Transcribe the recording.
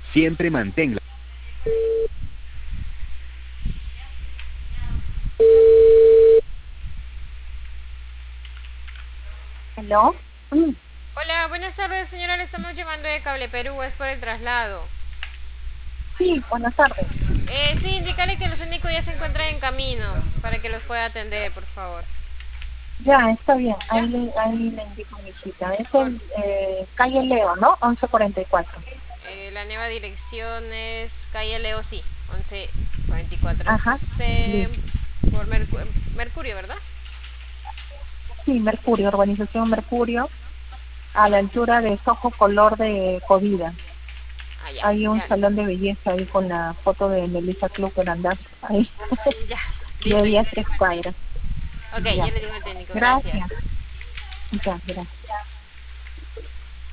Siempre manténla. ¿Hello? Hola, buenas tardes, señora. Le estamos llamando de Cable Perú, es por el traslado. Sí, buenas tardes. Sí, indicarle que los únicos ya se encuentran en camino para que los pueda atender, por favor. Ya, está bien. ¿Ya? Ahí le indico mi cita. Es Por, en calle Leo, ¿no? 1144. la nueva dirección es calle Leo, sí, 1144 Ajá. Listo. por Mercurio, ¿verdad? Sí, Mercurio, urbanización Mercurio, a la altura de Sojo Color de Covida. Ah, ya, Hay un ya, salón de belleza ahí con la foto de Melissa Club Grandaz. Ahí. ya. De Listo, ahí ya a le tres digo al técnico. cuadras. Ok, ya Ya. le digo al técnico, Gracias. gracias. Ya, gracias.